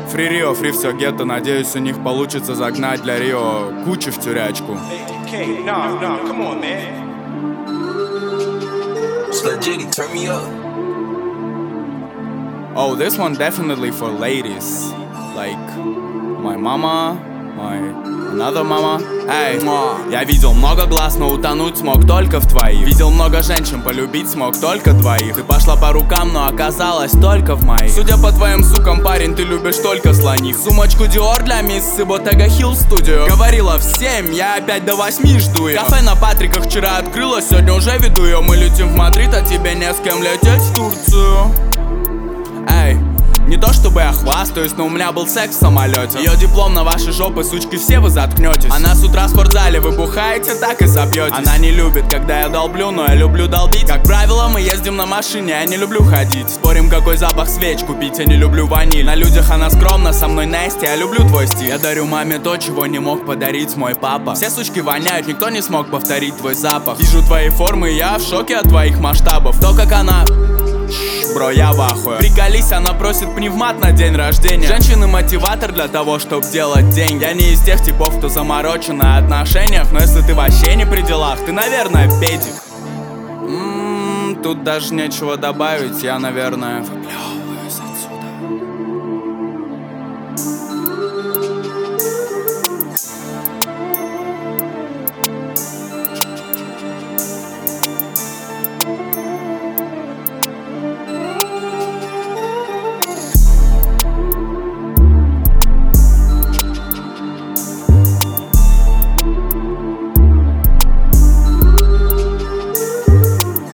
Фри Рио, фри все гетто. Надеюсь, у них получится загнать для Рио кучу в тюрячку. Oh, this one definitely for ladies. Like my mama, my another mama. Эй, я видел много глаз, но утонуть смог только в твоих. Видел много женщин, полюбить смог только двоих. Ты пошла по рукам, но оказалась только в моих. Судя по твоим сукам, парень, ты любишь только слоних. Сумочку Dior для мисс Bottega Hill Studio. Говорила в 7, я опять до 8 жду ее. Кафе на Патриках вчера открылось, сегодня уже веду ее. Мы летим в Мадрид, а тебе не с кем лететь в Турцию. Эй, не то чтобы я хвастаюсь, но у меня был секс в самолете. Ее диплом на ваши жопы, сучки, все вы заткнетесь. Она с утра в спортзале, вы бухаете, так и собьетесь. Она не любит, когда я долблю, но я люблю долбить. Как правило, мы ездим на машине, я не люблю ходить. Спорим, какой запах свеч купить, я не люблю ваниль. На людях она скромна, со мной Настя, я люблю твой стиль. Я дарю маме то, чего не мог подарить мой папа. Все сучки воняют, никто не смог повторить твой запах. Вижу твои формы, я в шоке от твоих масштабов. То, как она... Бро, я в ахуе. Приколись, она просит пневмат на день рождения. Женщины мотиватор для того, чтоб делать деньги. Я не из тех типов, кто заморочен на отношениях. Но если ты вообще не при делах, ты, наверное, педик. Тут даже нечего добавить, я, наверное...